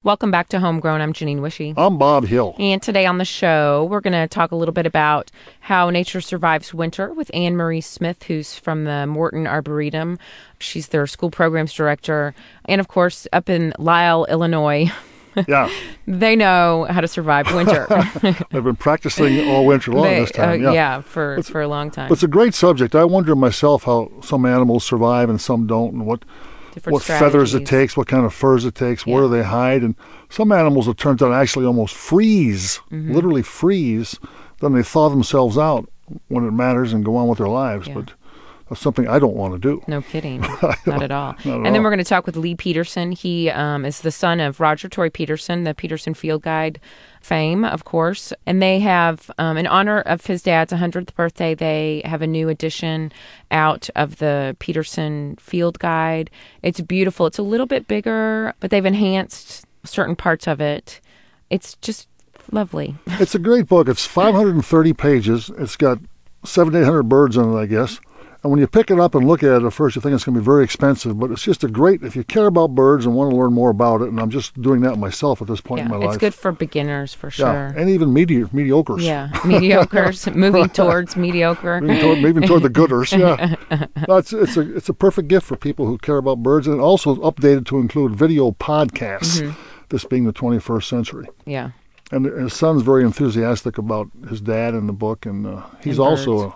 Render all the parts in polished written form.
Welcome back to Homegrown. I'm Janine Wishy. I'm Bob Hill. And today on the show, we're going to talk a little bit about how nature survives winter with Anne Marie Smith, who's from the Morton Arboretum. She's their school programs director. And of course, up in Lisle, Illinois, Yeah. they know how to survive winter. They've been practicing all winter long this time. For a long time. It's a great subject. I wonder myself how some animals survive and some don't, and what feathers it takes, what kind of furs it takes, where they hide. And some animals, it turns out, actually almost freeze, literally freeze. Then they thaw themselves out when it matters and go on with their lives. But that's something I don't want to do. No kidding. Not at all. And then we're going to talk with Lee Peterson. He is the son of Roger Tory Peterson, the Peterson Field Guide fame, of course. And they have, in honor of his dad's 100th birthday, they have a new edition out of the Peterson Field Guide. It's beautiful. It's a little bit bigger, but they've enhanced certain parts of it. It's just lovely. It's a great book. It's 530 pages. It's got 700 to 800 birds in it, I guess. And when you pick it up and look at it at first, you think it's going to be very expensive, but it's just if you care about birds and want to learn more about it, and I'm just doing that myself at this point in my life. It's good for beginners, for sure. Yeah, and even mediocres. Yeah, mediocres, moving towards mediocre. Moving toward the gooders, yeah. It's a perfect gift for people who care about birds, and also updated to include video podcasts, this being the 21st century. Yeah. And his son's very enthusiastic about his dad in the book, and he's also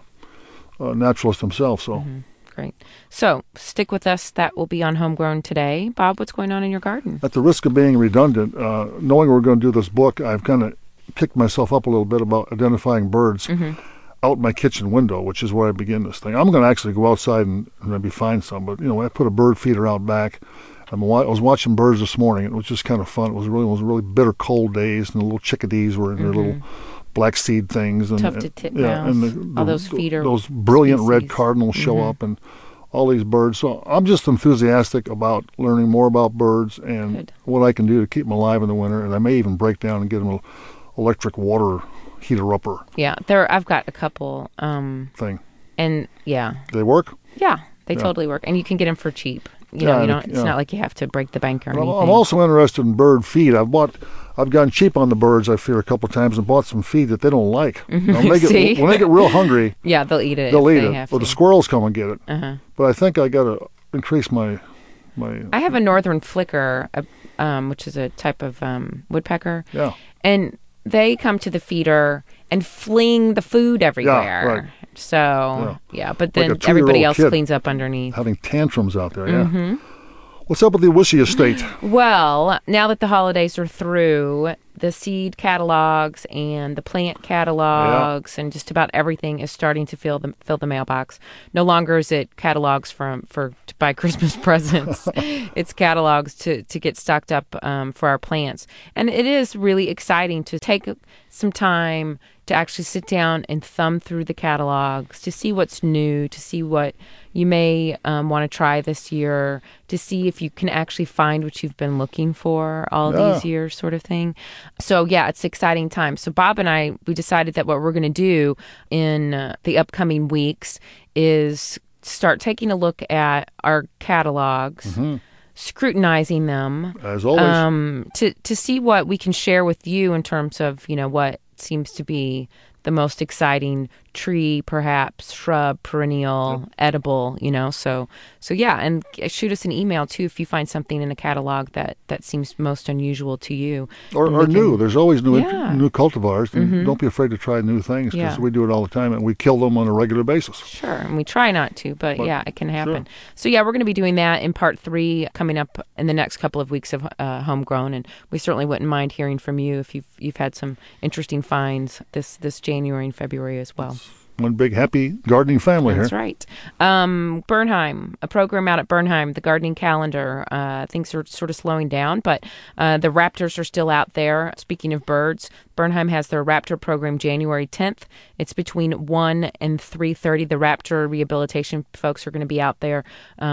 a naturalist himself. So Great. So stick with us. That will be on Homegrown today. Bob, what's going on in your garden? At the risk of being redundant, knowing we're going to do this book, I've kind of kicked myself up a little bit about identifying birds out my kitchen window, which is where I begin this thing. I'm going to actually go outside and maybe find some, but I put a bird feeder out back. I was watching birds this morning. It was just kind of fun. It was really bitter cold days, and the little chickadees were in their little black seed things, and tufted titmouse, and all those feeder those brilliant species. Red cardinals show up, and all these birds. So I'm just enthusiastic about learning more about birds and what I can do to keep them alive in the winter. And I may even break down and get them an electric water heater upper. Yeah, I've got a couple thing. And they work. Yeah, they totally work, and you can get them for cheap. It's not like you have to break the bank or anything. I'm also interested in bird feed. I've gotten cheap on the birds, I fear, a couple of times, and bought some feed that they don't like. When they get real hungry, they'll eat it. They'll eat it, or the squirrels come and get it. But I think I got to increase my. I have a northern flicker, which is a type of woodpecker. Yeah. And they come to the feeder and fling the food everywhere. Yeah, right. So, but then like everybody else cleans up underneath. Having tantrums out there, yeah. What's up with the Wishy estate? Well, now that the holidays are through, the seed catalogs and the plant catalogs and just about everything is starting to fill the mailbox. No longer is it catalogs to buy Christmas presents. It's catalogs to get stocked up for our plants. And it is really exciting to take some time to actually sit down and thumb through the catalogs, to see what's new, to see what you may want to try this year, to see if you can actually find what you've been looking for all these years, sort of thing. So, it's an exciting time. So Bob and I, we decided that what we're going to do in the upcoming weeks is start taking a look at our catalogs, scrutinizing them. As always. To see what we can share with you in terms of, what seems to be the most exciting tree, perhaps shrub, perennial, edible, So and shoot us an email too if you find something in a catalog that seems most unusual to you. Or new. There's always new cultivars. And don't be afraid to try new things, because we do it all the time and we kill them on a regular basis. Sure, and we try not to, but it can happen. Sure. So we're going to be doing that in part 3 coming up in the next couple of weeks of Homegrown, and we certainly wouldn't mind hearing from you if you've had some interesting finds this January and February as well. One big happy gardening family That's here. That's right. Bernheim, a program out at Bernheim, the gardening calendar. Things are sort of slowing down, but the raptors are still out there. Speaking of birds, Bernheim has their raptor program January 10th. It's between 1 and 3:30. The raptor rehabilitation folks are going to be out there.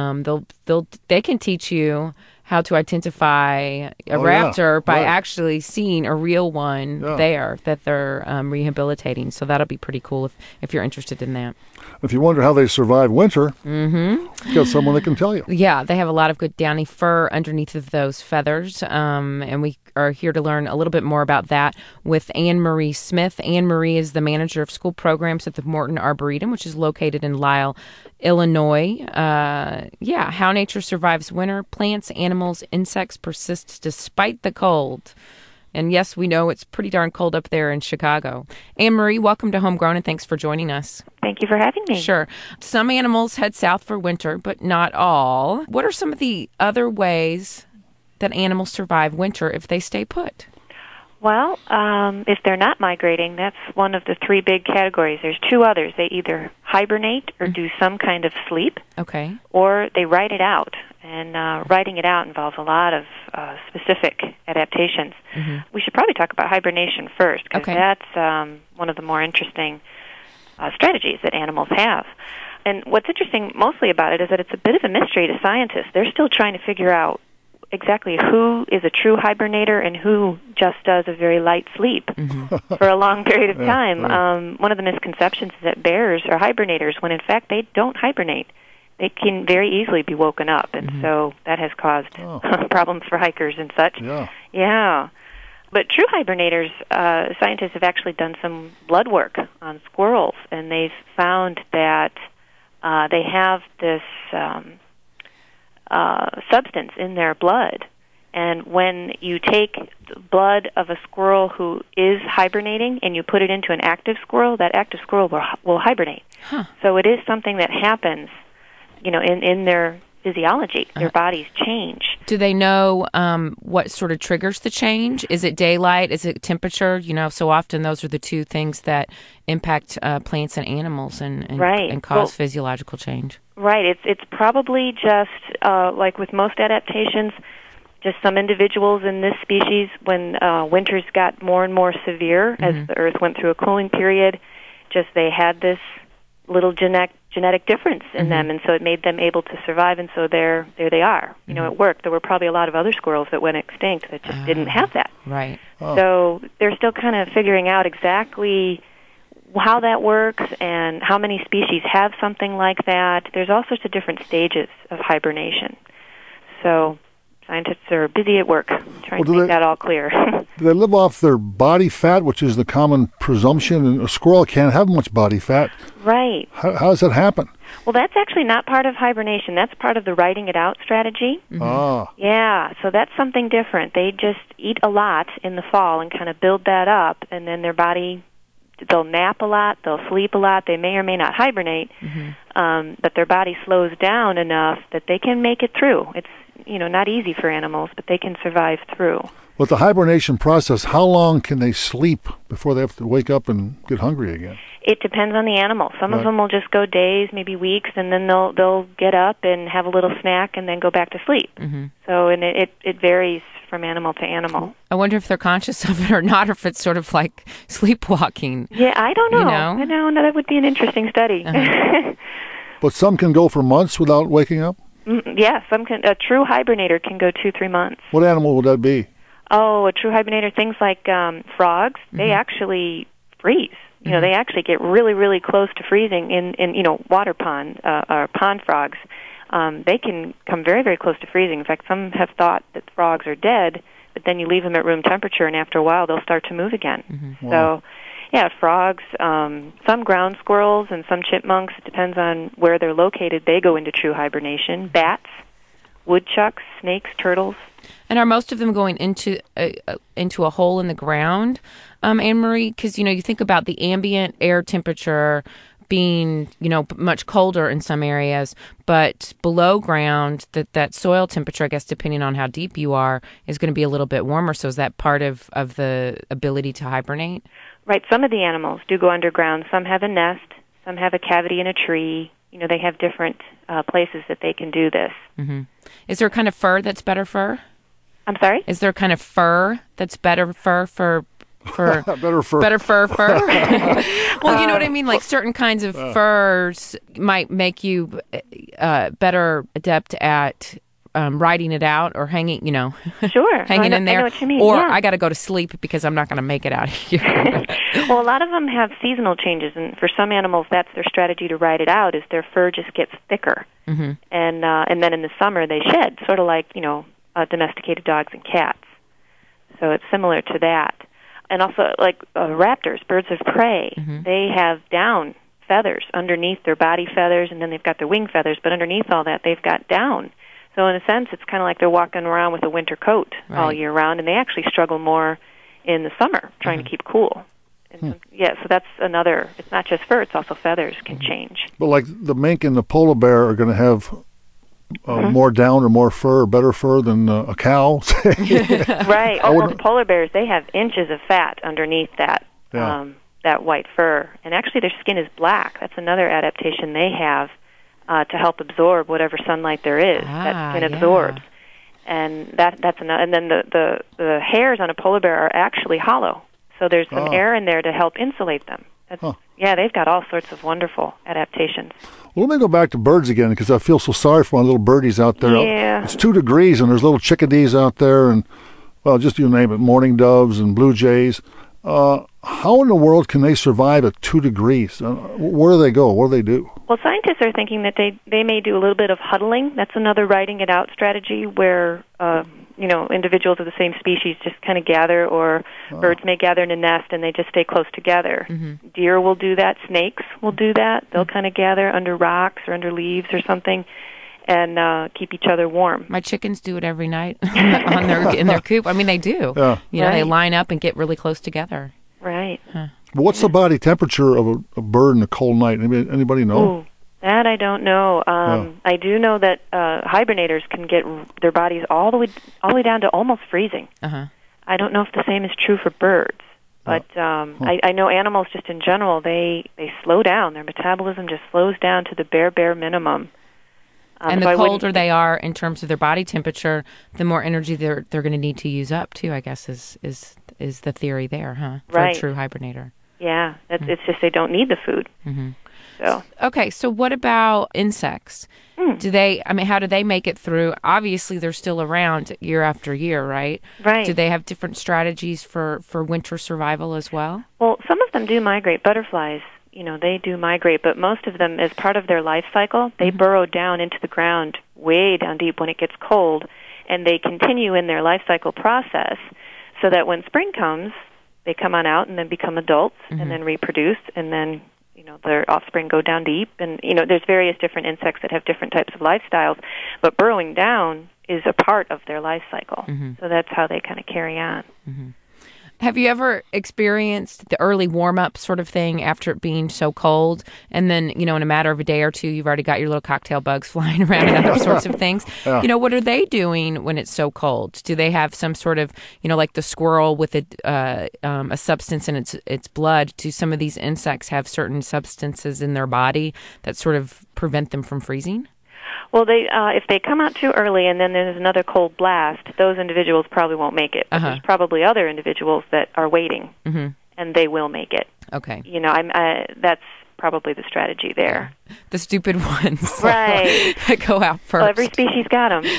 They can teach you how to identify a raptor by actually seeing a real one there that they're rehabilitating. So that'll be pretty cool if you're interested in that. If you wonder how they survive winter, you got someone that can tell you. Yeah, they have a lot of good downy fur underneath of those feathers, and we are here to learn a little bit more about that with Anne Marie Smith. Anne Marie is the manager of school programs at the Morton Arboretum, which is located in Lisle, Illinois. How nature survives winter. Plants, animals, insects persist despite the cold. And yes, we know it's pretty darn cold up there in Chicago. Anne Marie, welcome to Homegrown, and thanks for joining us. Thank you for having me. Sure. Some animals head south for winter, but not all. What are some of the other ways that animals survive winter if they stay put? Well, if they're not migrating, that's one of the three big categories. There's two others. They either hibernate or do some kind of sleep, Okay. or they ride it out. And riding it out involves a lot of specific adaptations. We should probably talk about hibernation first, because that's one of the more interesting strategies that animals have. And what's interesting mostly about it is that it's a bit of a mystery to scientists. They're still trying to figure out exactly who is a true hibernator and who just does a very light sleep for a long period of time. One of the misconceptions is that bears are hibernators, when in fact they don't hibernate. They can very easily be woken up, and so that has caused problems for hikers and such. Yeah. But true hibernators, scientists have actually done some blood work on squirrels, and they've found that they have this substance in their blood. And when you take the blood of a squirrel who is hibernating and you put it into an active squirrel, that active squirrel will hibernate. So it is something that happens, in their physiology. Their bodies change. Do they know what sort of triggers the change? Is it daylight? Is it temperature? So often those are the two things that impact plants and animals and cause physiological change. Right. It's probably just, like with most adaptations, just some individuals in this species, when winters got more and more severe as the Earth went through a cooling period, just they had this little genetic difference in them, and so it made them able to survive, and so there they are. It worked. There were probably a lot of other squirrels that went extinct that just didn't have that. Right. So they're still kind of figuring out exactly how that works and how many species have something like that. There's all sorts of different stages of hibernation. So scientists are busy at work trying to make that all clear. Do they live off their body fat, which is the common presumption? And a squirrel can't have much body fat. Right. How does that happen? Well, that's actually not part of hibernation. That's part of the riding it out strategy. Yeah, so that's something different. They just eat a lot in the fall and kind of build that up, and then their body, they'll nap a lot, they'll sleep a lot, they may or may not hibernate, but their body slows down enough that they can make it through. It's not easy for animals, but they can survive through. With the hibernation process, how long can they sleep before they have to wake up and get hungry again? It depends on the animal. Some of them will just go days, maybe weeks, and then they'll get up and have a little snack and then go back to sleep. So, and it varies from animal to animal. I wonder if they're conscious of it or not, or if it's sort of like sleepwalking. Yeah, I don't know. I know, that would be an interesting study. But some can go for months without waking up? Yeah, a true hibernator can go 2-3 months. What animal would that be? Oh, a true hibernator, things like frogs, they actually freeze. They actually get really, really close to freezing in water pond, or pond frogs. They can come very, very close to freezing. In fact, some have thought that frogs are dead, but then you leave them at room temperature, and after a while, they'll start to move again. So, yeah, frogs, some ground squirrels and some chipmunks, it depends on where they're located, they go into true hibernation. Bats, woodchucks, snakes, turtles. And are most of them going into a hole in the ground, Anne Marie? Because, you think about the ambient air temperature being, much colder in some areas, but below ground, that soil temperature, I guess, depending on how deep you are, is going to be a little bit warmer. So is that part of the ability to hibernate? Right. Some of the animals do go underground. Some have a nest. Some have a cavity in a tree. They have different places that they can do this. Is there a kind of fur that's better fur? I'm sorry? Is there a kind of fur that's better fur for better fur? Well, you know what I mean? Like certain kinds of furs might make you better adept at writing it out or hanging, Sure. hanging in there. I know what you mean. Or yeah. I got to go to sleep because I'm not going to make it out here. Well, a lot of them have seasonal changes, and for some animals, that's their strategy to ride it out. Is their fur just gets thicker, and then in the summer they shed, sort of like domesticated dogs and cats. So it's similar to that. And also, like raptors, birds of prey, they have down feathers underneath their body feathers, and then they've got their wing feathers, but underneath all that, they've got down. So in a sense, it's kind of like they're walking around with a winter coat all year round, and they actually struggle more in the summer trying to keep cool. And so that's another, it's not just fur, it's also feathers can change. But like the mink and the polar bear are going to have more down or more fur or better fur than a cow. Right. The polar bears, they have inches of fat underneath that that white fur. And actually their skin is black. That's another adaptation they have to help absorb whatever sunlight there is. That skin absorbs. And that's another. And then the hairs on a polar bear are actually hollow. So there's some air in there to help insulate them. Yeah, they've got all sorts of wonderful adaptations. Well, let me go back to birds again because I feel so sorry for my little birdies out there. Yeah. It's 2 degrees and there's little chickadees out there and, well, just you name it, mourning doves and blue jays. How in the world can they survive at 2 degrees? Where do they go? What do they do? Well, scientists are thinking that they may do a little bit of huddling. That's another riding it out strategy where individuals of the same species just kind of gather, or birds may gather in a nest and they just stay close together. Deer will do that. Snakes will do that. They'll kind of gather under rocks or under leaves or something and keep each other warm. My chickens do it every night in their coop. I mean, they do. Yeah. They line up and get really close together. Right. But what's the body temperature of a bird in a cold night? Anybody know? Ooh, that I don't know. I do know that hibernators can get their bodies all the way down to almost freezing. I don't know if the same is true for birds, but I know animals just in general, they slow down. Their metabolism just slows down to the bare minimum. And the colder they are in terms of their body temperature, the more energy they're going to need to use up too, I guess is the theory there, huh? For a true hibernator. Yeah, it's just they don't need the food. So. Okay, so what about insects? How do they make it through? Obviously, they're still around year after year, right? Right. Do they have different strategies for winter survival as well? Well, some of them do migrate. Butterflies, they do migrate, but most of them, as part of their life cycle, they burrow down into the ground way down deep when it gets cold, and they continue in their life cycle process so that when spring comes, they come on out and then become adults and then reproduce, and then their offspring go down deep. And there's various different insects that have different types of lifestyles, but burrowing down is a part of their life cycle. So that's how they kind of carry on. Have you ever experienced the early warm-up sort of thing after it being so cold, and then, in a matter of a day or two, you've already got your little cocktail bugs flying around and other sorts of things? What are they doing when it's so cold? Do they have some sort of, like the squirrel with a substance in its blood? Do some of these insects have certain substances in their body that sort of prevent them from freezing? Well, if they come out too early and then there's another cold blast, those individuals probably won't make it. But there's probably other individuals that are waiting, and they will make it. Okay. That's probably the strategy there. The stupid ones. Right. That go out first. Well, every species got them,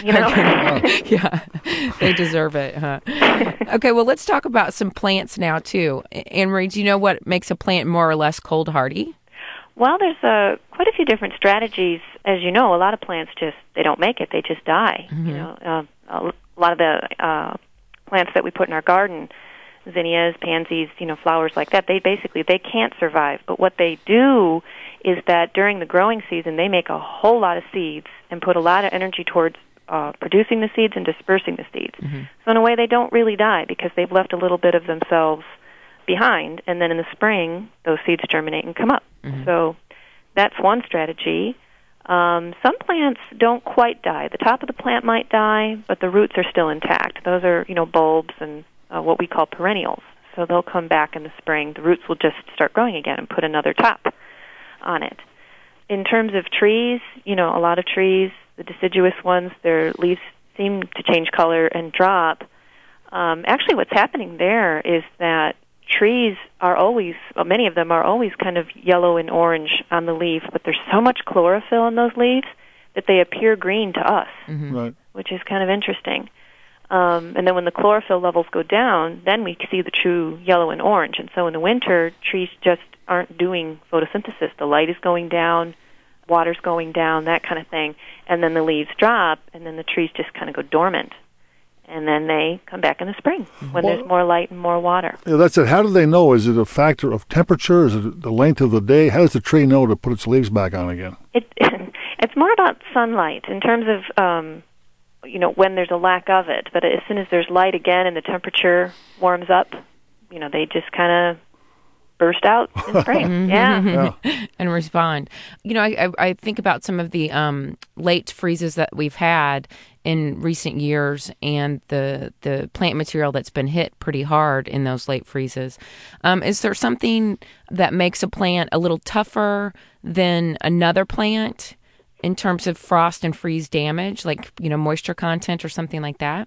Yeah, they deserve it, huh? Okay, well, let's talk about some plants now, too. Anne-Marie, do you know what makes a plant more or less cold hardy? Well, there's quite a few different strategies. As you know, a lot of plants they don't make it; they just die. A lot of the plants that we put in our garden, zinnias, pansies, flowers like that, they can't survive. But what they do is that during the growing season, they make a whole lot of seeds and put a lot of energy towards producing the seeds and dispersing the seeds. So in a way, they don't really die because they've left a little bit of themselves behind, and then in the spring, those seeds germinate and come up. So that's one strategy. Some plants don't quite die. The top of the plant might die, but the roots are still intact. Those are, bulbs and what we call perennials. So they'll come back in the spring. The roots will just start growing again and put another top on it. In terms of trees, a lot of trees, the deciduous ones, their leaves seem to change color and drop. Actually, what's happening there is that trees are many of them are always kind of yellow and orange on the leaf, but there's so much chlorophyll in those leaves but they appear green to us, Right. which is kind of interesting. And then when the chlorophyll levels go down, then we see the true yellow and orange. And so in the winter, trees just aren't doing photosynthesis. The light is going down, water's going down, that kind of thing. And then the leaves drop, and then the trees just kind of go dormant. And then they come back in the spring when there's more light and more water. Yeah, that's it. How do they know? Is it a factor of temperature? Is it the length of the day? How does the tree know to put its leaves back on again? It's more about sunlight in terms of, when there's a lack of it. But as soon as there's light again and the temperature warms up, they just kind of burst out in spring. Yeah. And respond. I think about some of the late freezes that we've had in recent years and the plant material that's been hit pretty hard in those late freezes. Is there something that makes a plant a little tougher than another plant in terms of frost and freeze damage, like, moisture content or something like that?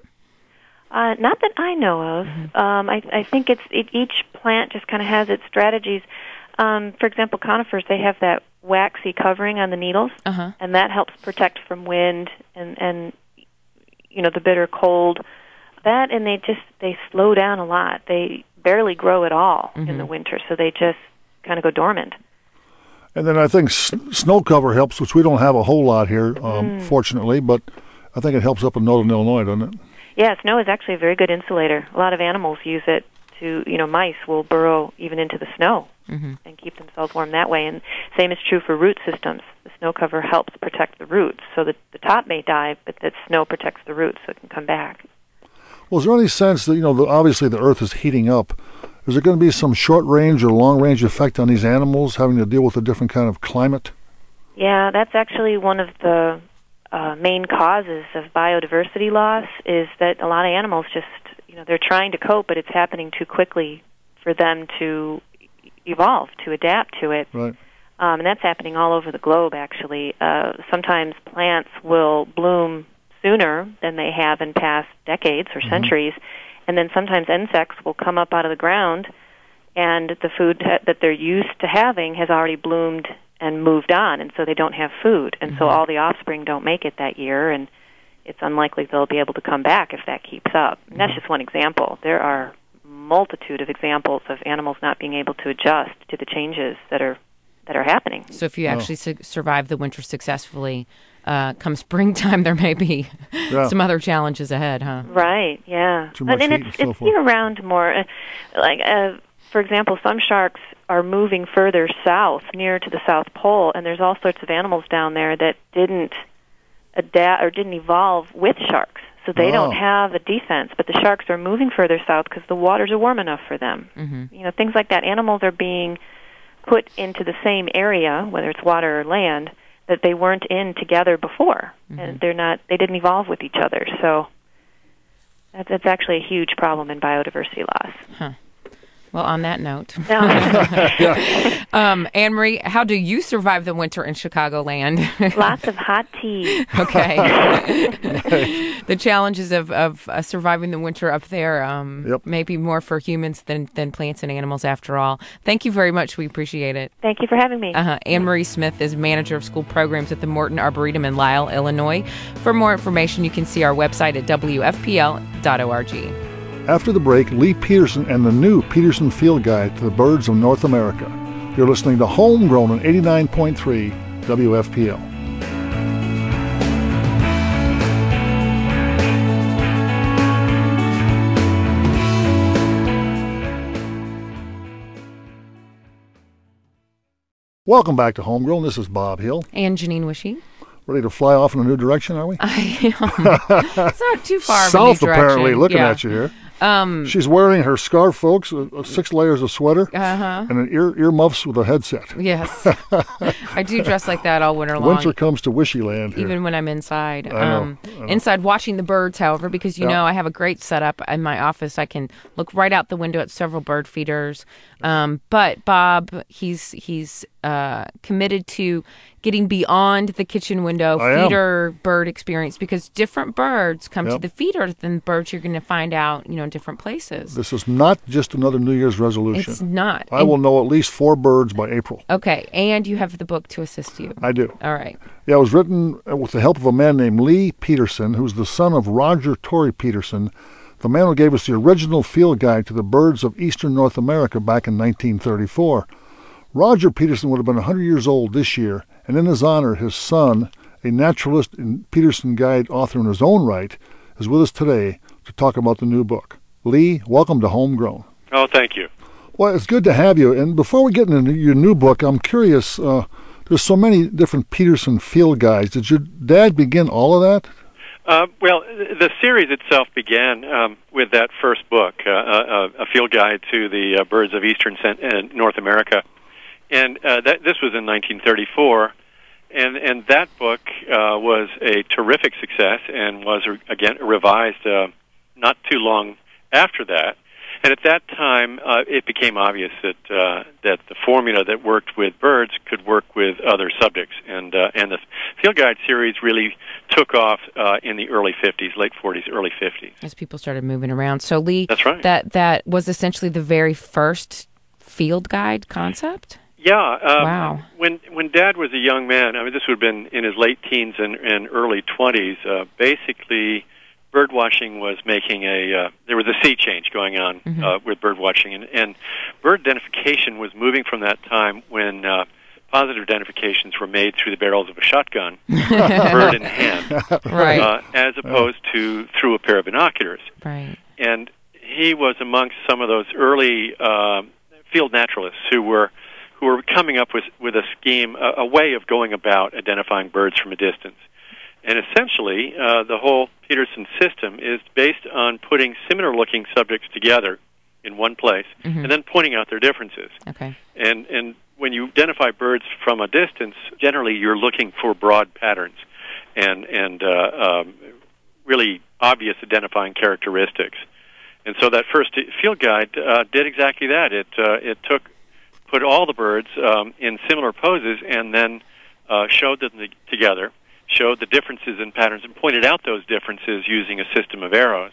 Not that I know of. I think each plant just kind of has its strategies. For example, conifers, they have that waxy covering on the needles, and that helps protect from wind and the bitter cold. That, and they slow down a lot. They barely grow at all in the winter, so they just kind of go dormant. And then I think snow cover helps, which we don't have a whole lot here, fortunately, but I think it helps up in northern Illinois, doesn't it? Yeah, snow is actually a very good insulator. A lot of animals use it to, mice will burrow even into the snow and keep themselves warm that way. And same is true for root systems. The snow cover helps protect the roots, so that the top may die, but the snow protects the roots so it can come back. Well, is there any sense that, obviously the Earth is heating up? Is there going to be some short-range or long-range effect on these animals having to deal with a different kind of climate? Yeah, that's actually one of the main causes of biodiversity loss, is that a lot of animals just, they're trying to cope, but it's happening too quickly for them to evolve, to adapt to it. Right. And that's happening all over the globe, actually. Sometimes plants will bloom sooner than they have in past decades or centuries, and then sometimes insects will come up out of the ground, and the food that they're used to having has already bloomed and moved on, and so they don't have food. And so all the offspring don't make it that year, and it's unlikely they'll be able to come back if that keeps up. And that's just one example. There are a multitude of examples of animals not being able to adjust to the changes that are happening. So if you actually survive the winter successful, come springtime, there may be some other challenges ahead, huh? Right, yeah. Too much and heat it's and so forth. year-round more. For example, some sharks are moving further south, near to the South Pole, and there's all sorts of animals down there that didn't adapt or didn't evolve with sharks. So they don't have a defense, but the sharks are moving further south because the waters are warm enough for them. Things like that. Animals are being put into the same area, whether it's water or land, that they weren't in together before, and they didn't evolve with each other. So that's actually a huge problem in biodiversity loss. Huh. Well, on that note, Anne-Marie, how do you survive the winter in Chicagoland? Lots of hot tea. Okay. The challenges of surviving the winter up there may be more for humans than plants and animals, after all. Thank you very much. We appreciate it. Thank you for having me. Anne-Marie Smith is manager of school programs at the Morton Arboretum in Lisle, Illinois. For more information, you can see our website at wfpl.org. After the break, Lee Peterson and the new Peterson Field Guide to the Birds of North America. You're listening to Homegrown on 89.3 WFPL. Welcome back to Homegrown. This is Bob Hill. And Janine Wishy. Ready to fly off in a new direction, are we? I am. It's not too far South, of a new direction. apparently, looking at you here. She's wearing her scarf, folks, 6 layers of sweater, and an earmuffs with a headset. Yes. I do dress like that all winter long. Winter comes to Wishyland here. Even when I'm inside. I know. Inside watching the birds, however, because, know, I have a great setup in my office. I can look right out the window at several bird feeders. But Bob, he's committed to getting beyond the kitchen window feeder bird experience, because different birds come to the feeder than birds you're going to find out, in different places. This is not just another New Year's resolution. It's not. I will know at least 4 birds by April. Okay, and you have the book to assist you. I do. All right. Yeah, it was written with the help of a man named Lee Peterson, who's the son of Roger Torrey Peterson, the man who gave us the original field guide to the birds of eastern North America back in 1934. Roger Peterson would have been 100 years old this year, and in his honor, his son, a naturalist and Peterson Guide author in his own right, is with us today to talk about the new book. Lee, welcome to Homegrown. Oh, thank you. Well, it's good to have you. And before we get into your new book, I'm curious, there's so many different Peterson field guides. Did your dad begin all of that? Well, the series itself began with that first book, a field guide to the birds of eastern North America. And this was in 1934. And that book was a terrific success and was, again, revised not too long after that. And at that time, it became obvious that the formula that worked with birds could work with other subjects, and the Field Guide series really took off in the early 50s, late 40s, early 50s. As people started moving around. So, Lee, that's right. That was essentially the very first field guide concept? Yeah. Wow. When Dad was a young man, I mean, this would have been in his late teens and early 20s, basically bird watching was making there was a sea change going on with bird watching, and bird identification was moving from that time when positive identifications were made through the barrels of a shotgun, bird in hand, right. As opposed to through a pair of binoculars. Right. And he was amongst some of those early field naturalists who were coming up with a scheme, a way of going about identifying birds from a distance. And essentially, the whole Peterson system is based on putting similar-looking subjects together in one place and then pointing out their differences. Okay. And when you identify birds from a distance, generally you're looking for broad patterns and really obvious identifying characteristics. And so that first field guide did exactly that. It put all the birds in similar poses and then showed them together, showed the differences in patterns, and pointed out those differences using a system of arrows.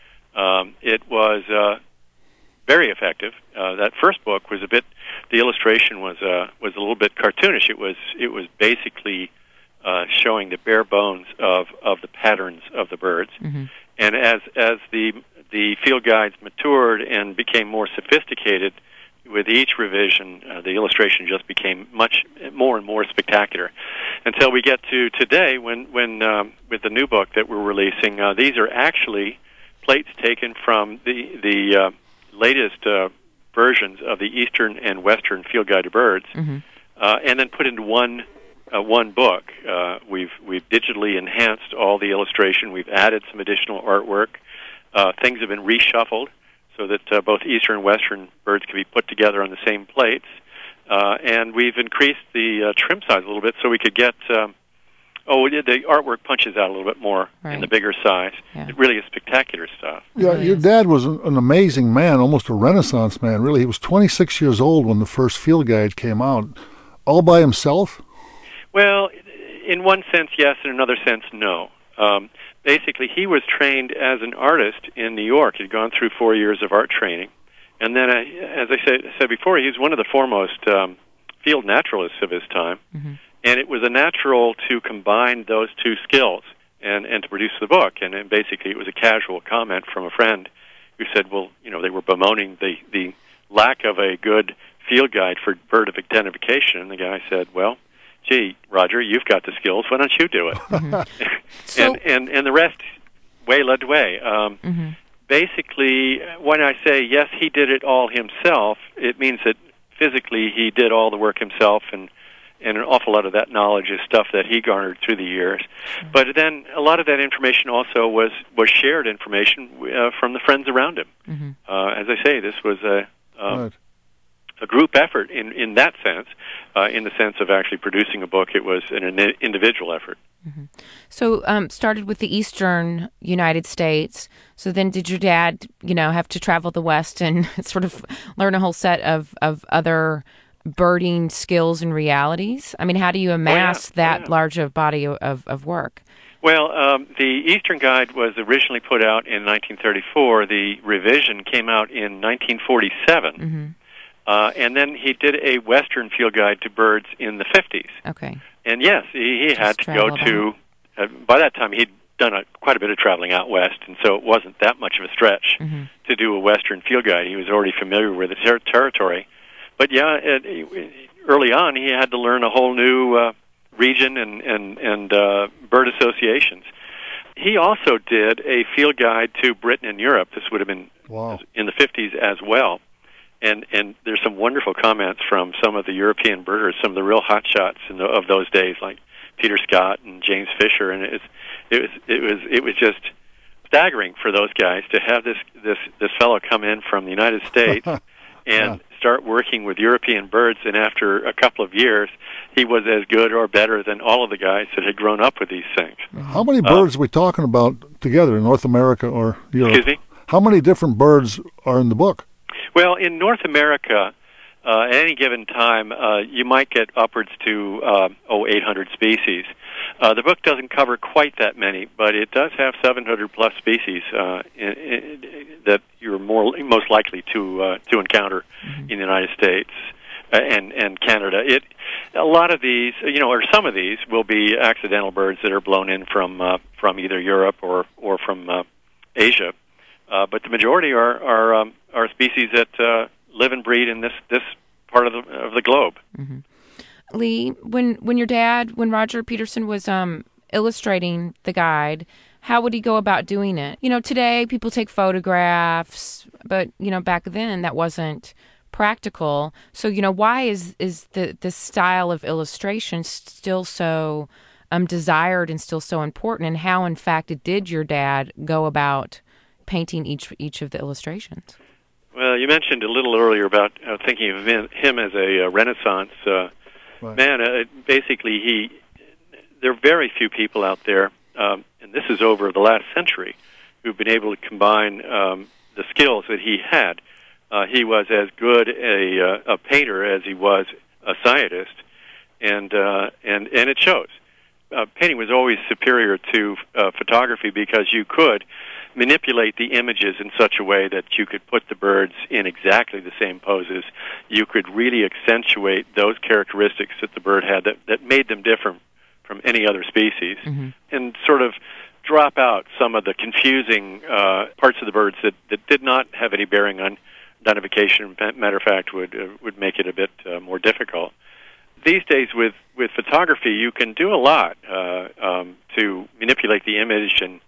It was very effective. That first book was the illustration was a little bit cartoonish. It was basically showing the bare bones of the patterns of the birds. And as the field guides matured and became more sophisticated, with each revision, the illustration just became much more and more spectacular, until we get to today, when with the new book that we're releasing, these are actually plates taken from the latest versions of the eastern and western field guide to birds, and then put into one book. We've digitally enhanced all the illustration. We've added some additional artwork. Things have been reshuffled, so that both eastern and western birds can be put together on the same plates. And we've increased the trim size a little bit so we could get... the artwork punches out a little bit more in the bigger size. Yeah. It really is spectacular stuff. Yeah, your dad was an amazing man, almost a Renaissance man, really. He was 26 years old when the first field guide came out. All by himself? Well, in one sense, yes. In another sense, no. Basically, he was trained as an artist in New York. He'd gone through 4 years of art training. And then, as I said before, he was one of the foremost field naturalists of his time. And it was a natural to combine those two skills and to produce the book. And basically, it was a casual comment from a friend who said, well, they were bemoaning the lack of a good field guide for bird identification. And the guy said, well, gee, Roger, you've got the skills. Why don't you do it? And the rest, way led the way. Basically, when I say, yes, he did it all himself, it means that physically he did all the work himself, and an awful lot of that knowledge is stuff that he garnered through the years. But then a lot of that information also was shared information from the friends around him. As I say, this was a group effort in that sense. In the sense of actually producing a book, it was an individual effort. So started with the eastern United States. So then did your dad, have to travel the West and sort of learn a whole set of other birding skills and realities? I mean, how do you amass that large a body of work? Well, the Eastern Guide was originally put out in 1934. The revision came out in 1947. Mm-hmm. And then he did a Western field guide to birds in the 50s. Okay. And yes, he had to go to, by that time he'd done quite a bit of traveling out west, and so it wasn't that much of a stretch to do a Western field guide. He was already familiar with the territory. But yeah, early on he had to learn a whole new region and bird associations. He also did a field guide to Britain and Europe. This would have been in the 50s as well. And there's some wonderful comments from some of the European birders, some of the real hotshots of those days, like Peter Scott and James Fisher, and it was just staggering for those guys to have this fellow come in from the United States and start working with European birds, and after a couple of years, he was as good or better than all of the guys that had grown up with these things. How many birds are we talking about together in North America or Europe? Excuse me? How many different birds are in the book? Well, in North America, at any given time, you might get upwards to 800 species. The book doesn't cover quite that many, but it does have 700-plus species that you're most likely to encounter in the United States and Canada. A lot of these, or some of these, will be accidental birds that are blown in from either Europe or from Asia. But the majority are species that live and breed in this part of the globe. Mm-hmm. Lee, when Roger Peterson was illustrating the guide, how would he go about doing it? Today people take photographs, but back then that wasn't practical. So why is this style of illustration still so desired and still so important? And how, in fact, did your dad go about painting each of the illustrations? Well, you mentioned a little earlier about thinking of him as a Renaissance man. Basically, there are very few people out there, and this is over the last century, who've been able to combine the skills that he had. He was as good a painter as he was a scientist, and it shows. Painting was always superior to photography because you could manipulate the images in such a way that you could put the birds in exactly the same poses. You could really accentuate those characteristics that the bird had that made them different from any other species, and sort of drop out some of the confusing parts of the birds that did not have any bearing on identification. Matter of fact, would make it a bit more difficult. These days, with photography, you can do a lot to manipulate the image and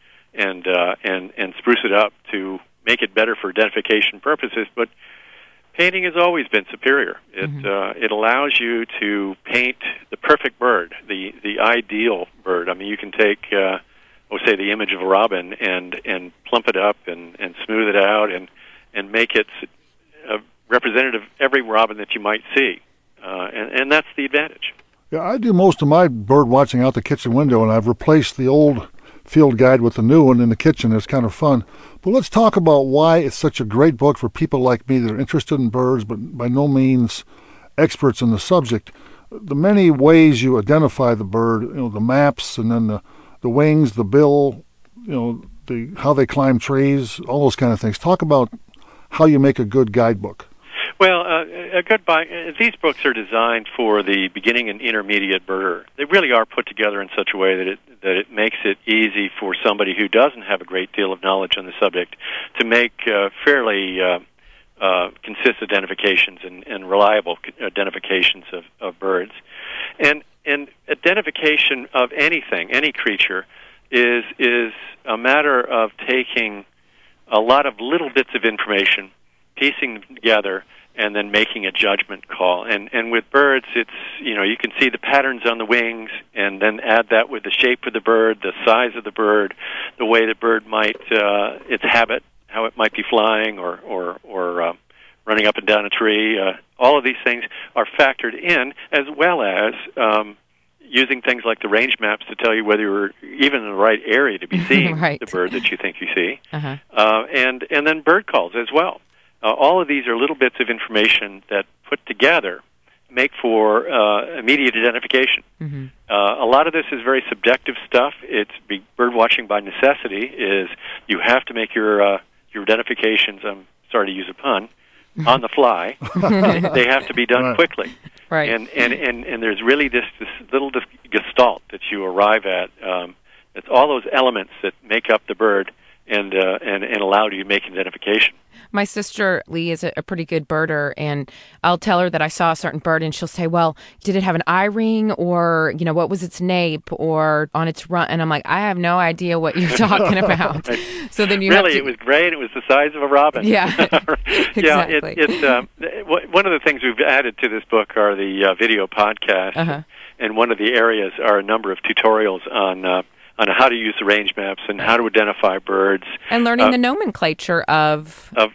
spruce it up to make it better for identification purposes. But painting has always been superior. It allows you to paint the perfect bird, the ideal bird. I mean, you can take, say, the image of a robin and plump it up and smooth it out and make it representative of every robin that you might see. And that's the advantage. Yeah, I do most of my bird watching out the kitchen window, and I've replaced the old field guide with the new one in the kitchen. It's kind of fun. But let's talk about why it's such a great book for people like me that are interested in birds, but by no means experts in the subject. The many ways you identify the bird, the maps, and then the wings, the bill, how they climb trees, all those kind of things. Talk about how you make a good guidebook. Well, these books are designed for the beginning and intermediate birder. They really are put together in such a way that it makes it easy for somebody who doesn't have a great deal of knowledge on the subject to make fairly consistent identifications and reliable identifications of birds. And identification of anything, any creature, is a matter of taking a lot of little bits of information, piecing them together, and then making a judgment call. And with birds, it's, you can see the patterns on the wings, and then add that with the shape of the bird, the size of the bird, the way the bird might, its habit, how it might be flying or running up and down a tree. All of these things are factored in, as well as using things like the range maps to tell you whether you're even in the right area to be seeing the bird that you think you see. And then bird calls as well. All of these are little bits of information that put together make for immediate identification. Mm-hmm. A lot of this is very subjective stuff. It's bird watching by necessity. Is you have to make your identifications. I'm sorry to use a pun. On the fly. They have to be done quickly. Right. And there's really this little gestalt that you arrive at. It's all those elements that make up the bird and allow you to make identification. My sister, Lee, is a pretty good birder, and I'll tell her that I saw a certain bird, and she'll say, well, did it have an eye ring, or, what was its nape, or on its run? And I'm like, I have no idea what you're talking about. So then you really, it was gray, and it was the size of a robin. Yeah, exactly. One of the things we've added to this book are the video podcasts, and one of the areas are a number of tutorials on how to use the range maps and how to identify birds. And learning the nomenclature of the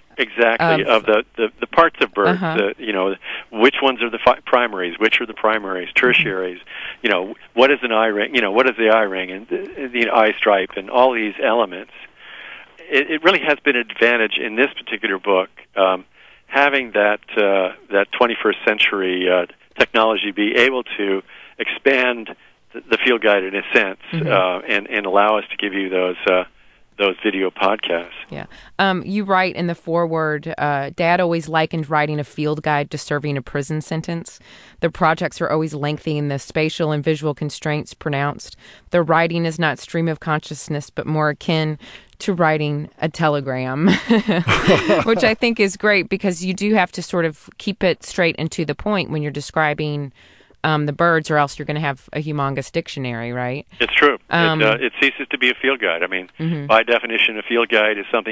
parts of birds. Which ones are the primaries, which are the primaries, tertiaries. What is an eye ring? What is the eye ring and the eye stripe and all these elements. It really has been an advantage in this particular book having that 21st century technology be able to expand the field guide in a sense, and allow us to give you those video podcasts. Yeah. You write in the foreword, Dad always likened writing a field guide to serving a prison sentence. The projects are always lengthy and the spatial and visual constraints pronounced. The writing is not stream of consciousness, but more akin to writing a telegram, which I think is great because you do have to sort of keep it straight and to the point when you're describing the birds, or else you're going to have a humongous dictionary, right? It's true. It ceases to be a field guide. I mean, by definition, a field guide is something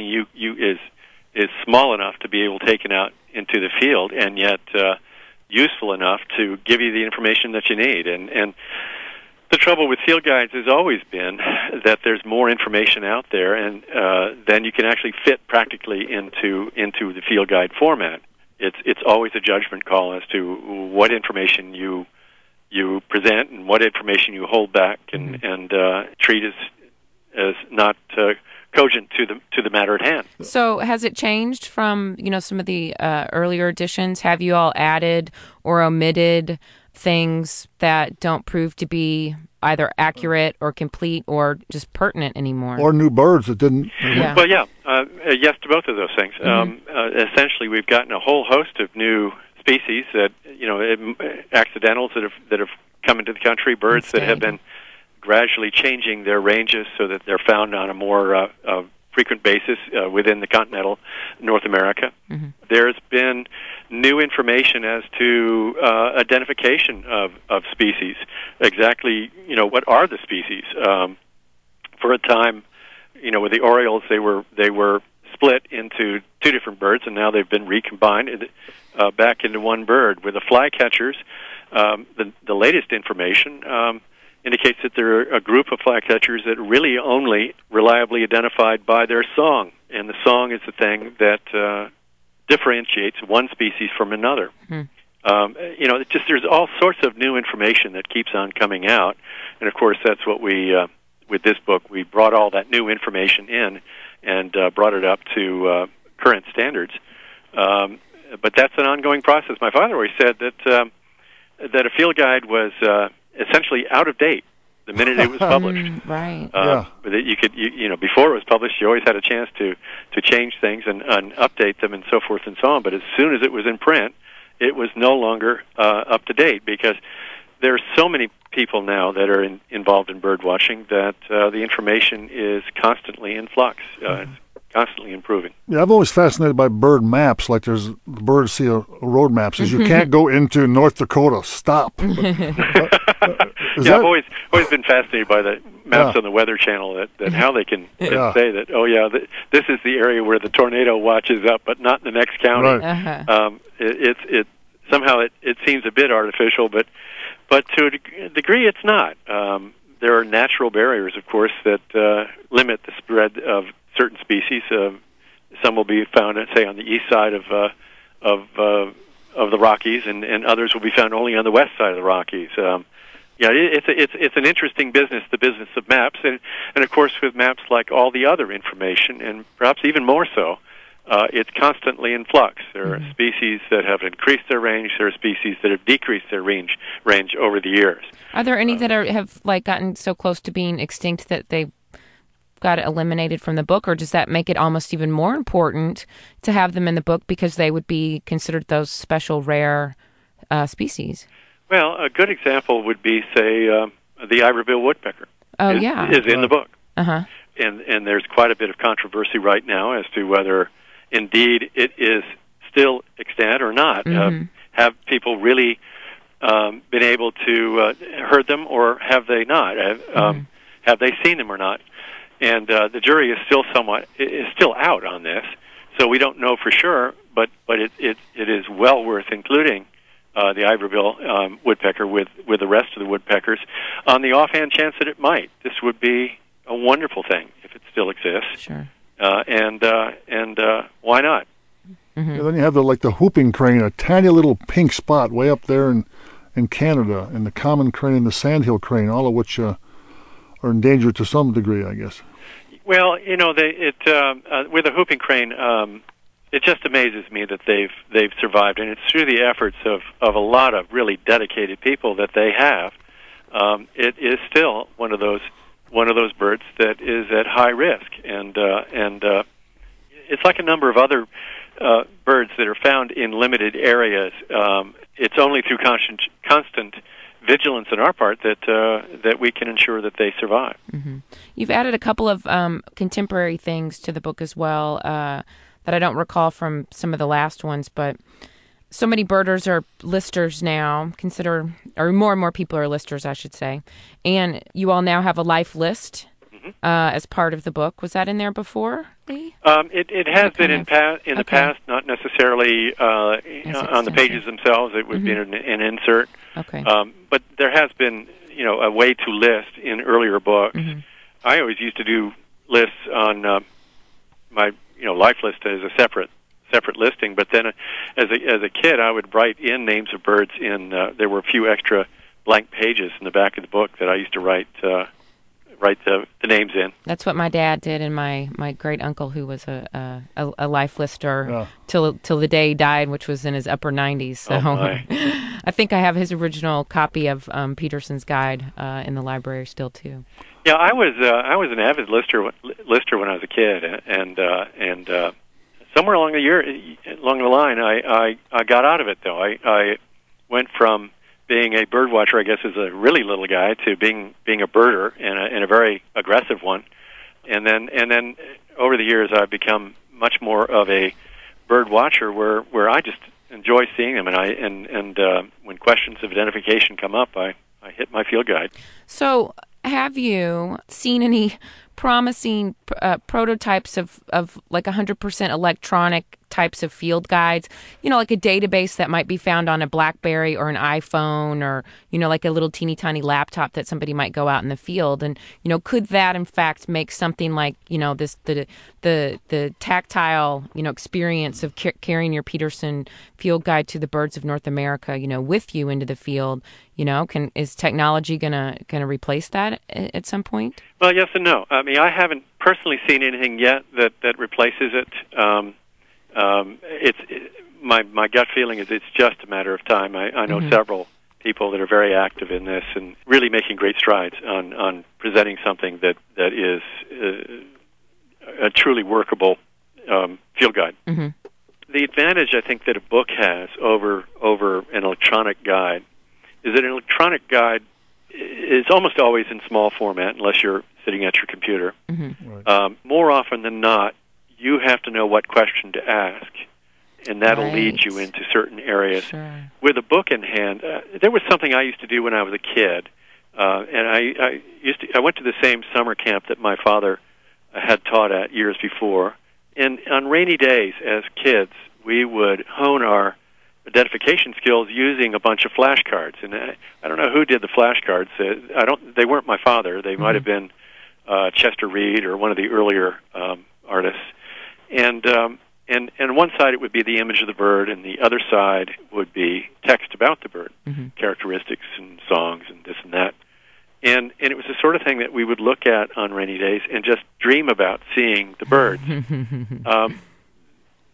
is small enough to be able taken out into the field, and yet useful enough to give you the information that you need. And the trouble with field guides has always been that there's more information out there, and then you can actually fit practically into the field guide format. It's always a judgment call as to what information you present and what information you hold back and treat as not cogent to the matter at hand. So has it changed from some of the earlier editions? Have you all added or omitted things that don't prove to be either accurate or complete or just pertinent anymore? Or new birds that didn't... Yeah. Well, yes to both of those things. Essentially, we've gotten a whole host of new species that, accidentals that have come into the country, birds that have been gradually changing their ranges so that they're found on a more frequent basis within the continental North America. There's been new information as to identification of species. Exactly, what are the species? For a time, with the orioles, they were split into two different birds, and now they've been recombined back into one bird. With the flycatchers, the latest information indicates that there are a group of flycatchers that really only reliably identified by their song, and the song is the thing that differentiates one species from another. There's all sorts of new information that keeps on coming out, and of course that's what we with this book we brought all that new information in and brought it up to current standards. But that's an ongoing process. My father always said that a field guide was essentially out of date the minute it was published. Right. But you could, before it was published, you always had a chance to change things and update them and so forth and so on. But as soon as it was in print, it was no longer up to date because there are so many people now that are involved in bird watching that the information is constantly in flux. It's constantly improving. Yeah, I've always fascinated by bird maps. Like there's the birds see a road map says you can't go into North Dakota. Stop. I've always been fascinated by the maps on the Weather Channel that how they can say that this is the area where the tornado watch is up, but not in the next county. Right. It somehow it seems a bit artificial, but to a degree it's not. There are natural barriers, of course, that limit the spread of certain species. Some will be found, say, on the east side of the Rockies, and others will be found only on the west side of the Rockies. It's an interesting business, the business of maps, and of course with maps like all the other information, and perhaps even more so, it's constantly in flux. There are species that have increased their range. There are species that have decreased their range over the years. Are there any that have gotten so close to being extinct that they got eliminated from the book, or does that make it almost even more important to have them in the book because they would be considered those special rare species? Well, a good example would be, say, the Iberville woodpecker. Oh, is in the book. Uh-huh. And there's quite a bit of controversy right now as to whether indeed it is still extant or not. Have people really been able to herd them, or have they not? Have they seen them or not? And the jury is still out on this, so we don't know for sure. But it is well worth including the Iberville woodpecker with the rest of the woodpeckers on the offhand chance that it might. This would be a wonderful thing if it still exists. Sure. And why not? Yeah, then you have the whooping crane, a tiny little pink spot way up there in Canada, and the common crane and the sandhill crane, all of which are endangered to some degree, I guess. Well, with the whooping crane, it just amazes me that they've survived, and it's through the efforts of a lot of really dedicated people that they have. It is still one of those birds that is at high risk, and it's like a number of other birds that are found in limited areas. It's only through constant vigilance on our part that we can ensure that they survive. Mm-hmm. You've added a couple of contemporary things to the book as well that I don't recall from some of the last ones, but so many birders are listers now, or more and more people are listers, I should say. And you all now have a life list as part of the book. Was that in there before, Lee? It has been in the past, not necessarily on the pages themselves. It would be an insert. Okay. But there has been, a way to list in earlier books. I always used to do lists on my, life list as a separate listing. But then, as a kid, I would write in names of birds. There were a few extra blank pages in the back of the book that I used to write the names in. That's what my dad did, and my great uncle, who was a life lister till the day he died, which was in his upper 90s. So I think I have his original copy of Peterson's Guide in the library still too. Yeah, I was an avid lister when I was a kid, and somewhere along the line, I got out of it though. I went from being a bird watcher, I guess, as a really little guy, to being a birder and a very aggressive one, and then over the years I've become much more of a bird watcher, where I just enjoy seeing them, and when questions of identification come up, I hit my field guide. So, have you seen any promising prototypes of like 100% electronic types of field guides, like a database that might be found on a BlackBerry or an iPhone, or, like a little teeny tiny laptop that somebody might go out in the field? And, could that in fact make something like, the tactile, experience of carrying your Peterson field guide to the birds of North America, with you into the field, is technology gonna replace that at some point? Well, yes and no. I mean, I haven't personally seen anything yet that replaces it. My gut feeling is it's just a matter of time. I know several people that are very active in this and really making great strides on presenting something that is a truly workable field guide. The advantage I think that a book has over an electronic guide is that an electronic guide is almost always in small format unless you're sitting at your computer. Right. More often than not, you have to know what question to ask, and that'll lead you into certain areas. Sure. With a book in hand, there was something I used to do when I was a kid, and I went to the same summer camp that my father had taught at years before, and on rainy days as kids, we would hone our identification skills using a bunch of flashcards. And I don't know who did the flashcards. They weren't my father. They might have been Chester Reed or one of the earlier artists. And one side it would be the image of the bird, and the other side would be text about the bird, characteristics and songs and this and that. And it was the sort of thing that we would look at on rainy days and just dream about seeing the birds.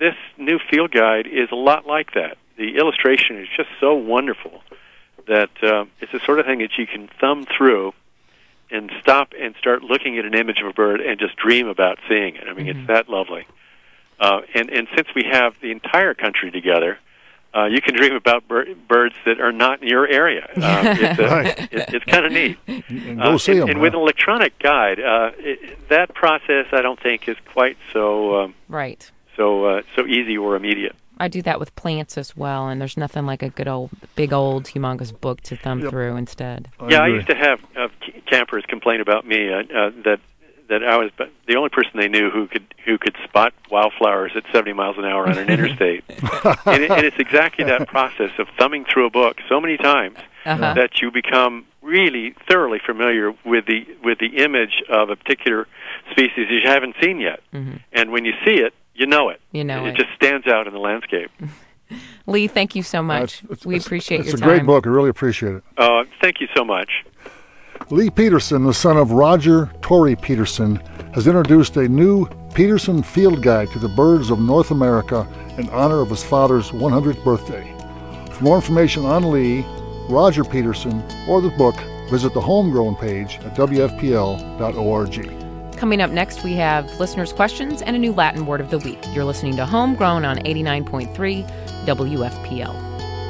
this new field guide is a lot like that. The illustration is just so wonderful that it's the sort of thing that you can thumb through and stop and start looking at an image of a bird and just dream about seeing it. I mean, it's that lovely. And since we have the entire country together, you can dream about birds that are not in your area. It's kind of neat. And go see them. And with an electronic guide, that process I don't think is quite so so easy or immediate. I do that with plants as well, and there's nothing like a good old, big old, humongous book to thumb through instead. I used to have campers complain about me that I was the only person they knew who could spot wildflowers at 70 miles an hour on an interstate. and it's exactly that process of thumbing through a book so many times that you become really thoroughly familiar with the image of a particular species you haven't seen yet. And when you see it, you know it. It just stands out in the landscape. Lee, thank you so much. We appreciate your time. It's a great book. I really appreciate it. Thank you so much. Lee Peterson, the son of Roger Torrey Peterson, has introduced a new Peterson Field Guide to the birds of North America in honor of his father's 100th birthday. For more information on Lee, Roger Peterson, or the book, visit the Homegrown page at wfpl.org. Coming up next, we have listeners' questions and a new Latin word of the week. You're listening to Homegrown on 89.3 WFPL.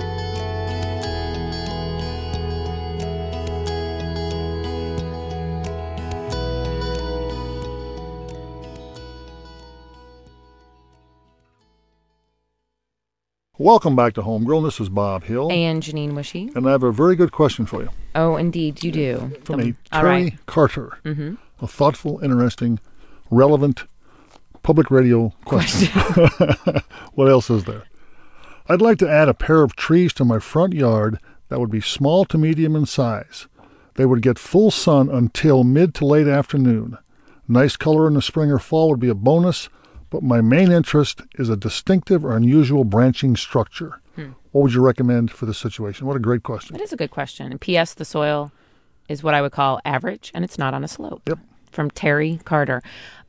Welcome back to Homegrown. This is Bob Hill. And Janine Wishy. And I have a very good question for you. Oh, indeed, you do. From a Terry Carter. A thoughtful, interesting, relevant public radio question. What else is there? I'd like to add a pair of trees to my front yard that would be small to medium in size. They would get full sun until mid to late afternoon. Nice color in the spring or fall would be a bonus, but my main interest is a distinctive or unusual branching structure. What would you recommend for this situation? What a great question. That is a good question. And P.S., the soil is what I would call average, and it's not on a slope. Yep. From Terry Carter.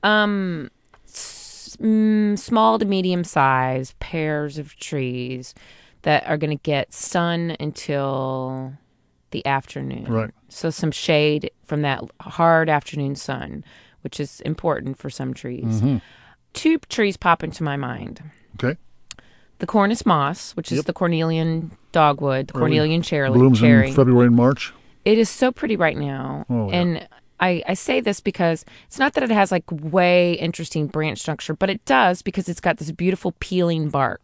Small to medium size pairs of trees that are going to get sun until the afternoon. Right. So some shade from that hard afternoon sun, which is important for some trees. Two trees pop into my mind. Okay. The Cornus moss, which is the Cornelian dogwood, the Cornelian cherry. Blooms in February and March. It is so pretty right now. Oh, yeah. And I say this because it's not that it has like way interesting branch structure, but it does because it's got this beautiful peeling bark.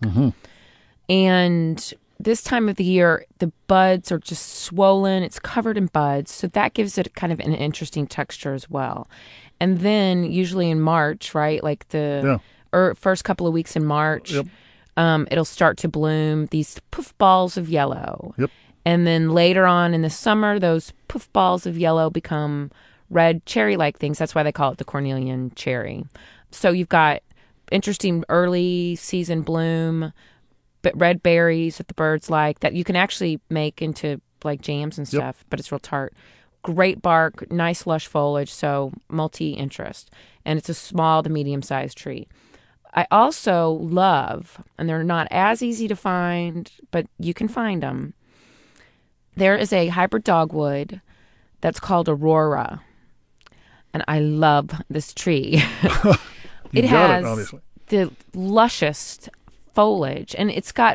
And this time of the year, the buds are just swollen. It's covered in buds. So that gives it kind of an interesting texture as well. And then usually in March, right, like the first couple of weeks in March, it'll start to bloom these poof balls of yellow. And then later on in the summer, those poof balls of yellow become red cherry-like things. That's why they call it the Cornelian cherry. So you've got interesting early season bloom, but red berries that the birds like that you can actually make into like jams and stuff, but it's real tart. Great bark, nice lush foliage, so multi-interest. And it's a small to medium-sized tree. I also love, and they're not as easy to find, but you can find them. There is a hybrid dogwood that's called Aurora. And I love this tree. It has the lushest foliage, and it's got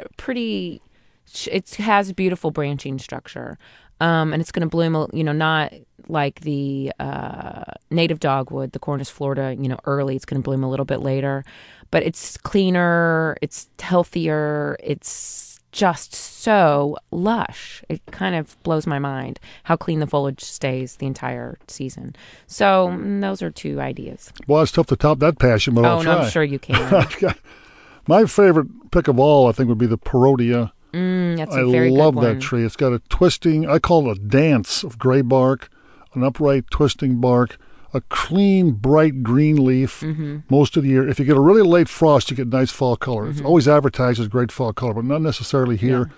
it has beautiful branching structure. And it's going to bloom, not like the native dogwood, the Cornus Florida, early. It's going to bloom a little bit later. But it's cleaner, it's healthier, it's just so lush. It kind of blows my mind how clean the foliage stays the entire season. So those are two ideas. Well, it's tough to top that passion, but I'll try. No, I'm sure you can. My favorite pick of all, I think, would be the Perotia. That's a very good one. I love that tree. It's got a twisting, I call it a dance of gray bark, an upright twisting bark, a clean, bright green leaf most of the year. If you get a really late frost, you get nice fall color. It's always advertised as great fall color, but not necessarily here.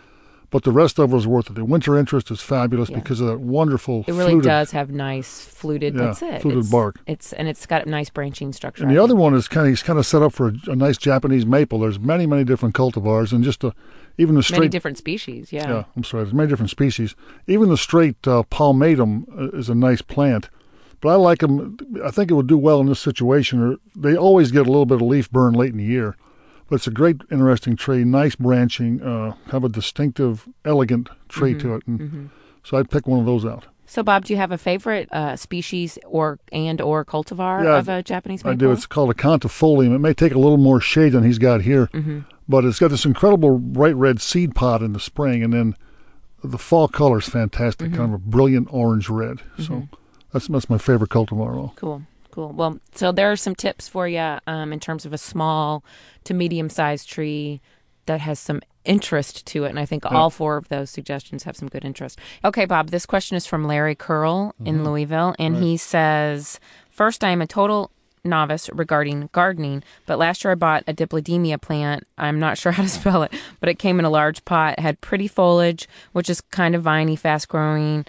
But the rest of it is worth it. The winter interest is fabulous because of that wonderful It really does have nice fluted, that's it. Fluted bark. It's got a nice branching structure. And the other one is he's kind of set up for a nice Japanese maple. There's many, many different cultivars, and just even the straight... Many different species, yeah. Yeah, I'm sorry, there's many different species. Even the straight palmatum is a nice plant. But I like them. I think it would do well in this situation. They always get a little bit of leaf burn late in the year. But it's a great, interesting tree, nice branching, have a distinctive, elegant trait to it. And so I'd pick one of those out. So, Bob, do you have a favorite species or cultivar of a Japanese maple? I do. It's called a Cantifolium. It may take a little more shade than he's got here, but it's got this incredible bright red seed pod in the spring, and then the fall color is fantastic, kind of a brilliant orange red. So that's my favorite cultivar. Cool. Well, so there are some tips for you in terms of a small to medium-sized tree that has some interest to it, and I think all four of those suggestions have some good interest. Okay, Bob, this question is from Larry Curl in Louisville, and he says, first, I am a total novice regarding gardening, but last year I bought a Diplodemia plant. I'm not sure how to spell it, but it came in a large pot, had pretty foliage, which is kind of viney, fast-growing,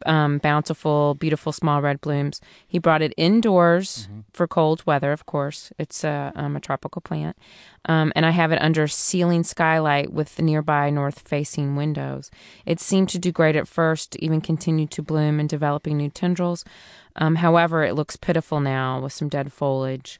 bountiful, beautiful small red blooms. He brought it indoors for cold weather, of course. It's a tropical plant. And I have it under ceiling skylight with the nearby north-facing windows. It seemed to do great at first, even continued to bloom and developing new tendrils. However, it looks pitiful now with some dead foliage.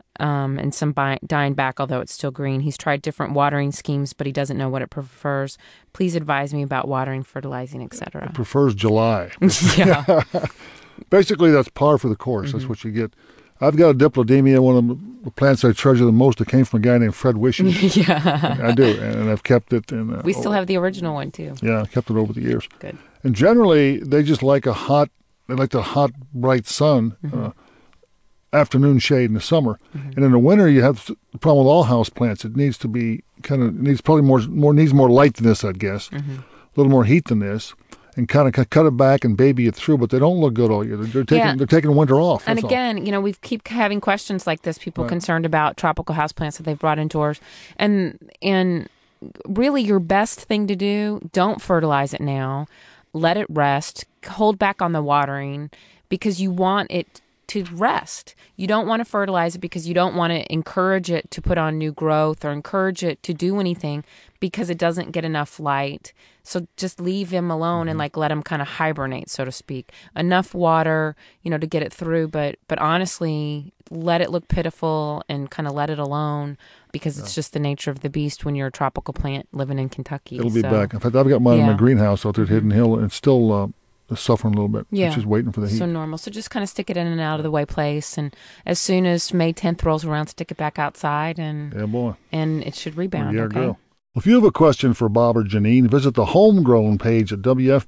And some dying back, although it's still green. He's tried different watering schemes, but he doesn't know what it prefers. Please advise me about watering, fertilizing, etc. It prefers July. Yeah. Basically, that's par for the course. That's what you get. I've got a Diplodemia, one of the plants I treasure the most. It came from a guy named Fred Wishy. Yeah. I do, and I've kept it. And we still have the original one, too. Yeah, I kept it over the years. Good. And generally, they just like the hot, bright sun. Afternoon shade in the summer, and in the winter you have the problem with all house plants. It needs to be needs more light than this, I'd guess, a little more heat than this, and kind of cut it back and baby it through. But they don't look good all year. They're taking winter off. And again, we keep having questions like this. People concerned about tropical house plants that they've brought indoors, and really your best thing to do: don't fertilize it now. Let it rest. Hold back on the watering because you want it to rest. You don't want to fertilize it because you don't want to encourage it to put on new growth or encourage it to do anything because it doesn't get enough light. So just leave him alone and let him kind of hibernate, so to speak. Enough water, to get it through, but honestly, let it look pitiful and kind of let it alone because it's just the nature of the beast when you're a tropical plant living in Kentucky. It'll be back. In fact, I've got mine in my greenhouse out there at Hidden Hill, and it's still suffering a little bit. It's just waiting for the heat. So normal. So just kind of stick it in an out of the way place, and as soon as May 10th rolls around, stick it back outside, and it should rebound. Okay. Girl. If you have a question for Bob or Janine, visit the Homegrown page at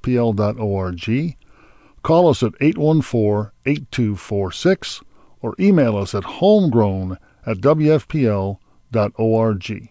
WFPL.org. Call us at 814-8246 or email us at homegrown@WFPL.org.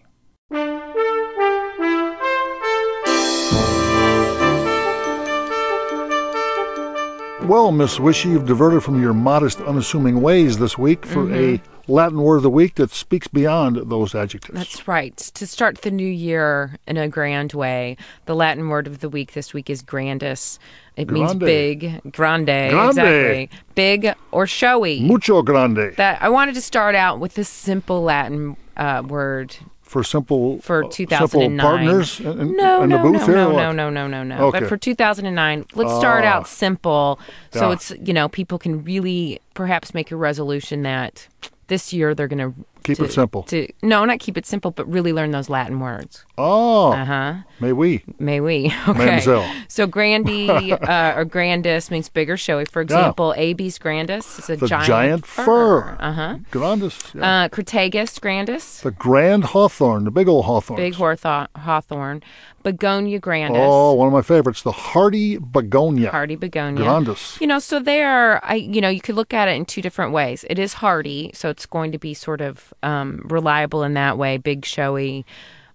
Well, Miss Wishy, you've diverted from your modest, unassuming ways this week for a Latin word of the week that speaks beyond those adjectives. That's right. To start the new year in a grand way, the Latin word of the week this week is grandis. It means big, grande, exactly. Big or showy. Mucho grande. I wanted to start out with this simple Latin word. For 2009. Simple partners in the booth here? No. Okay. But for 2009, let's start out simple. So it's, people can really perhaps make a resolution that this year they're going to keep it simple. No, not keep it simple, but really learn those Latin words. Oh. May we. Okay. Mademoiselle. So grandi or grandis means big or showy. For example, Abies grandis is a giant fir. Grandis. Yeah. Crataegus grandis. The grand hawthorn, the big old hawthorn. Big hawthorn. Begonia grandis. Oh, one of my favorites, the hardy begonia. Hardy begonia. Grandis. So they are, you could look at it in two different ways. It is hardy, so it's going to be sort of reliable in that way, big, showy.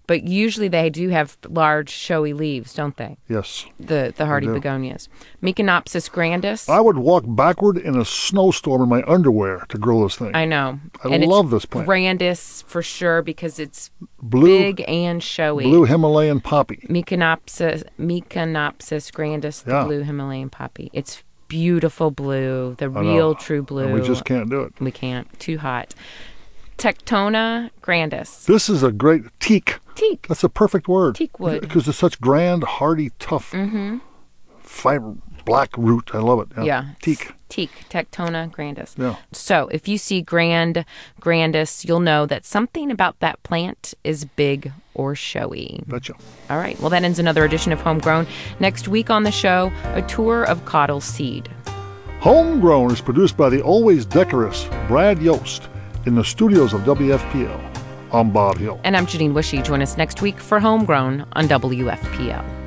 But usually they do have large, showy leaves, don't they? Yes. The hardy begonias. Meconopsis grandis. I would walk backward in a snowstorm in my underwear to grow this thing. I know. I love this plant. Grandis for sure because it's blue, big and showy. Blue Himalayan poppy. Meconopsis grandis, the blue Himalayan poppy. It's beautiful blue, the real true blue. And we just can't do it. We can't. Too hot. Tectona grandis. This is a great teak. Teak. That's a perfect word. Teak wood. Because it's such grand, hardy, tough, fiber, black root. I love it. Yeah. Teak. Teak. Tectona grandis. Yeah. So if you see grandis, you'll know that something about that plant is big or showy. Betcha. All right. Well, that ends another edition of Homegrown. Next week on the show, a tour of Cottle seed. Homegrown is produced by the always decorous Brad Yost in the studios of WFPL. I'm Bob Hill. And I'm Janine Wishy. Join us next week for Homegrown on WFPL.